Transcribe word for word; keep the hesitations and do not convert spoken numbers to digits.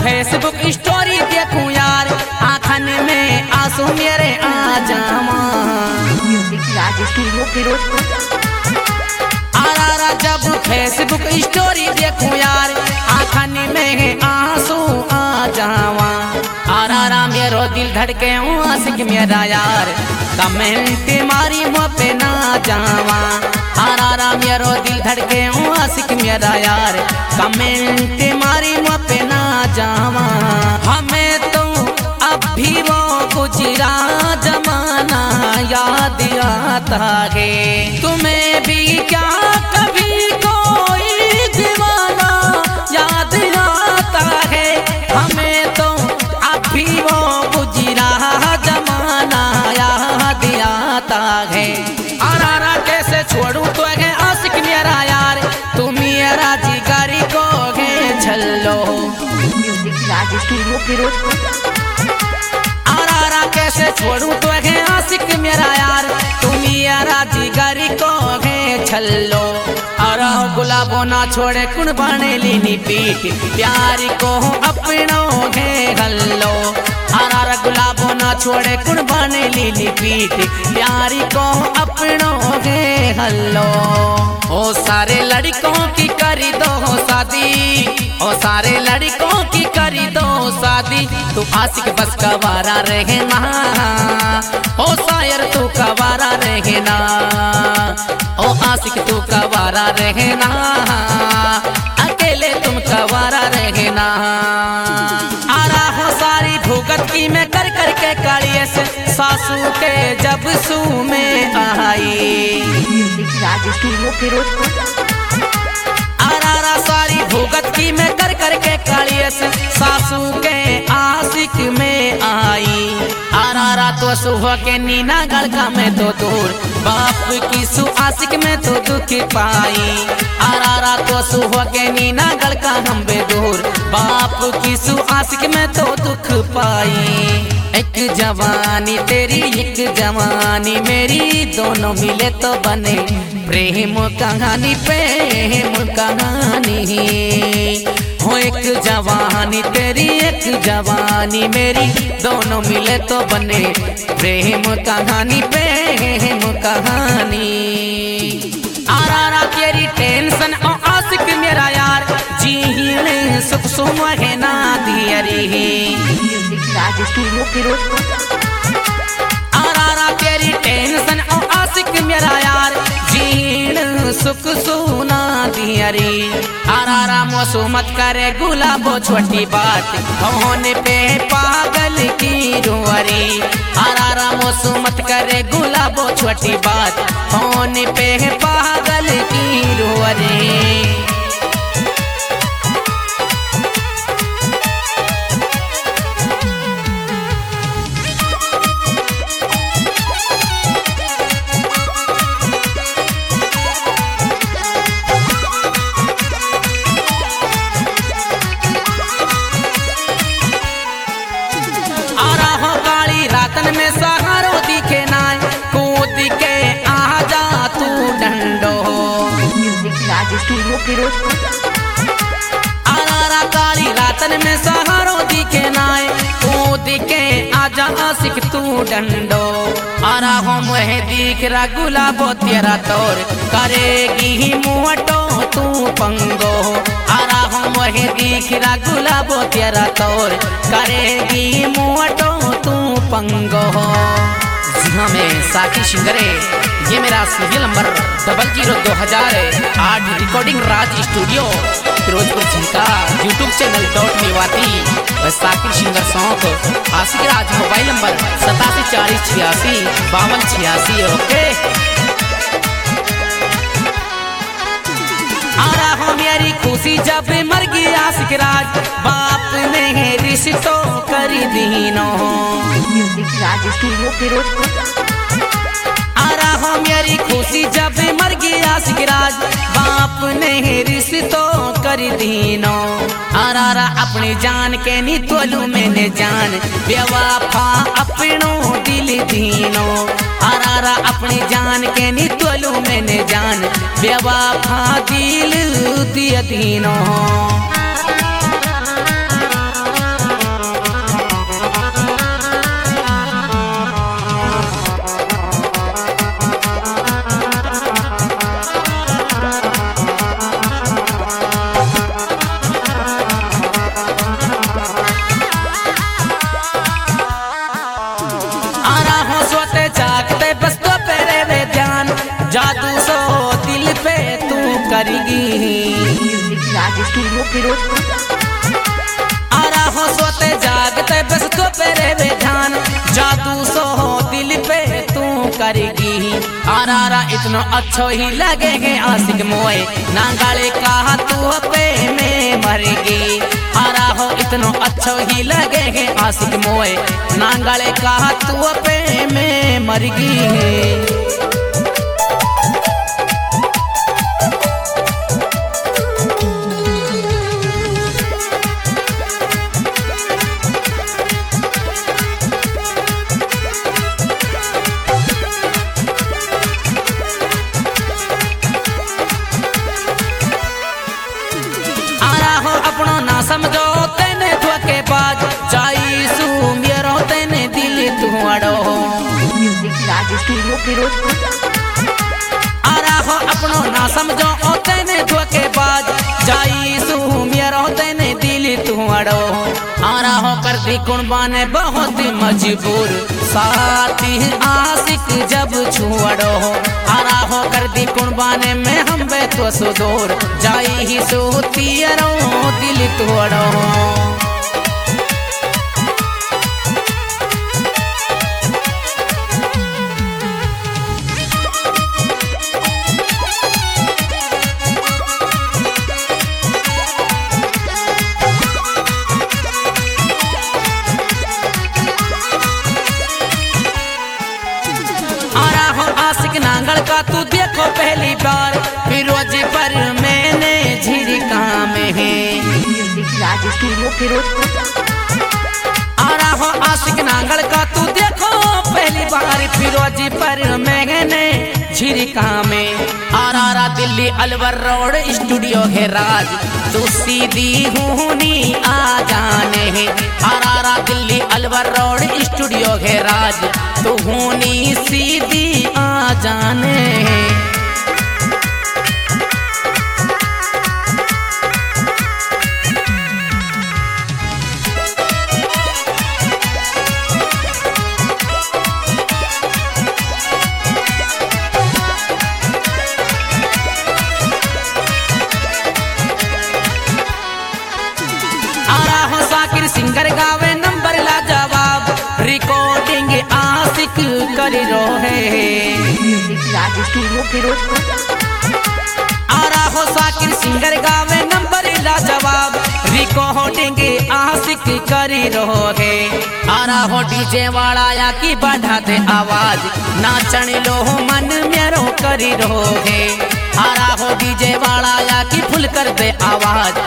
Facebook story देखूं यार, आँखन में आंसू मेरे आ जावा। आरा जब फेसबुक स्टोरी देखूं यार, आँखन में आंसू आ जावा। आरा मेरो दिल धड़के आशिक मेरा यार, कमेंट मारी मुँह पे ना जावा। आरा मेरो दिल धड़के आशिक मेरा यार, कमेंट मारी मुँह पे ना जावा। हमें तो अब भी वो गुजरा जमाना याद आता है, तुम्हें भी क्या कभी कोई दीवाना याद आता है। हमें तो अब भी वो गुजरा जमाना याद आता है। आरा कैसे छोड़ू तो है आशिक मेरा यार, तुम मेरा जिगरी को है छल्लो। आरा कैसे छोड़ू तो है आशिक मेरा यार, तुम मेरा जिगरी को है छल्लो। आरा गुलाबो ना छोड़े कुण बाने लीनी पीठ, प्यारी को अपनों है हल्लो। आरा गुलाबो ना छोड़े कुण बाने लीनी पीठ, प्यारी को अपनों है हल्लो। ओ सारे लड़कों की करी दो शादी, ओ सारे लड़कों की करी दो शादी, तू आशिक बस कवारा रहना। ओ शायर तू कवारा रहना, ओ आशिक तू कवारा रहना, अकेले तुम कवारा रहना। आरा हो सारी भुगत की मैं कर कर के कालिए से, सासू के जब सू में आई। आरा सारी भुगत की मैं कर कर के कालिए से, सासू के आशिक में आई। आरा तो सुबह के नीना गड़का में तो दूर, बाप की सु आशिक में तो दुख पाई। आरा तो सुबह के नीना गड़का हम बेदूर, बाप की सु आशिक में तो दुख पाई। एक जवानी तेरी एक जवानी मेरी, दोनों मिले तो बने प्रेम कहानी, प्रेम कहानी। हो एक जवानी तेरी एक जवानी मेरी, दोनों मिले तो बने प्रेम कहानी, प्रेम कहानी। आरा तेरी टेंशन और आशिक मेरा यार, जीने सुख सुम है ना दियरी। आरा तेरी टेंशन और आशिक मेरा यार, जीण सुख सुना दियरी। आरा मोसू मत करे गुलाबो छोटी बात, होने पे पागल की रुअरी। आरा मोसू मत करे गुलाबो छोटी बात, होने पे पागल की रुअरी। रातन में सहारो दिखे ना, कूद के आ जा तू डंडो। आरा काली रातन में सहारो दिखे ना, कूद के आ जा आशिक तू डंडो। आरा हो मुहे दिख रा गुलाबो तेरा तोर, करेगी मुहटो तू पंगो। आरा हो मुहे दिख रा गुलाबो तेरा तोर, करेगी मुहटो तू पंगो। जी हाँ मैं साकी शिंगरे, ये मेरा सीरियल नंबर डबल जीरो दो हजार आठ, recording Raj studio Ferozepur Jhirka, YouTube channel dot Mewati Saki singer song. आशिक राज मोबाइल नंबर सतासी चालीस छियासी बावन छियासी। ओके आरा हो मेरी खुशी जब मर गया आशिक राज, बाप ने रिश्तों कर दीनो। आरा हो मेरी खुशी जब मर गया आशिक राज, बाप ने रिश्तों कर दीनो। आरा अपनी जान के नी तोलू मैंने जान, बेवफा अपनों दिल दीनो। आरा अपनी जान के नी तोलू मैंने जान, बेवफा दिल दिया दीनो। स्टूडियो फिरोजपुर। आरा हो सोते जागते बस तो पेरे वे ध्यान जादू सो हो दिल पे तू करेगी। आरा रा इतना अच्छो ही लगेगे आशिक मोए नांगाले कहा तू पे में मरेगी। आरा हो इतना अच्छो ही लगेगे आशिक मोए नांगाले कहा तू पे में मरेगी। अपनो ना समझो तेने धोखे बाज जाई सू मेरो तेने दिल तुआड़ो। Music Raj studio Ferozepur. आरा हो अपनो ना समझो ओ तेने धोखे बाज जाई सू मेरो तेने दिल तुआड़ो। आरा हो कर दी कुर्बाने बहुत मजबूर साथी आशिक जब छुड़ो। आरा हो कर दी कुर्बाने में हम बे तो सुदूर जाई ही सोती रो दिल तोड़ो। आरा हो आशिक नांगल का तू देखो पहली बार फिरोजी पर मैंने झिरका में है। Music Raj studio Ferozepur. आरा हो आशिक नांगल का तू देखो पहली बार फिरोजी पर मैंने झिरका में। आरा रा दिल्ली अलवर रोड स्टूडियो है राज तू सीधी हूनी आ जाने है। आरा रा दिल्ली अलवर रोड स्टूडियो है राज तू हूनी सीधी आ जाने है। आरा हो साकिर सिंगर गावे नंबर ला जवाब रिकॉर्डिंग आशिक करी रोहे। Music Raj studio Ferozepur. आरा हो साकिर सिंगर गावे नंबर ला जवाब रिकॉर्डिंग आशिक करी रोहे। आरा हो डीजे वाला या की बढ़ा दे आवाज नाचन लो मन मेरो करी रोहे। आरा हो डीजे वाला या की फुल कर दे आवाज